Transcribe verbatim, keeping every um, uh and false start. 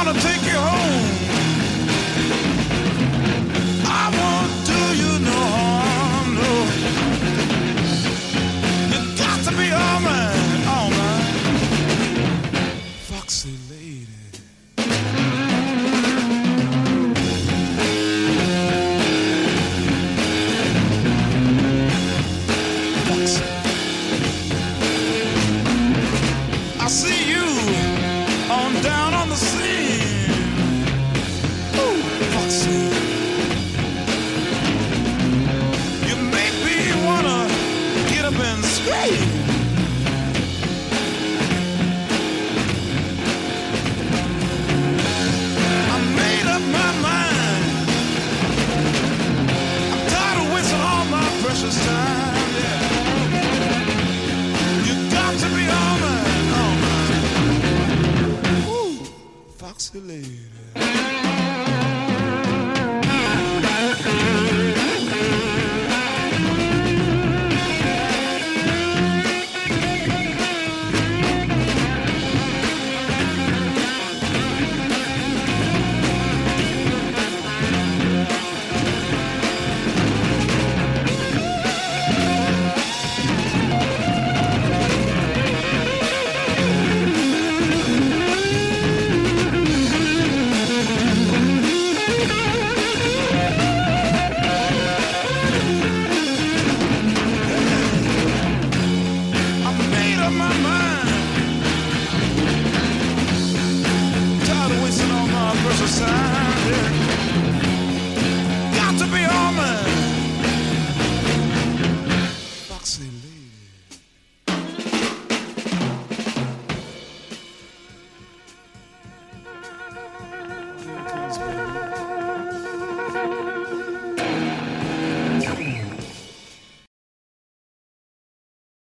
wanna take you home. I won't do you no harm, no. You got to be all mine, all mine. Foxy lady. Foxy. I see you on down on the scene. Ooh, Foxy. You make me wanna get up and scream. I made up my mind. I'm tired of wasting all my precious time. Yeah. You got to be all mine, all mine. Ooh, Foxy lady.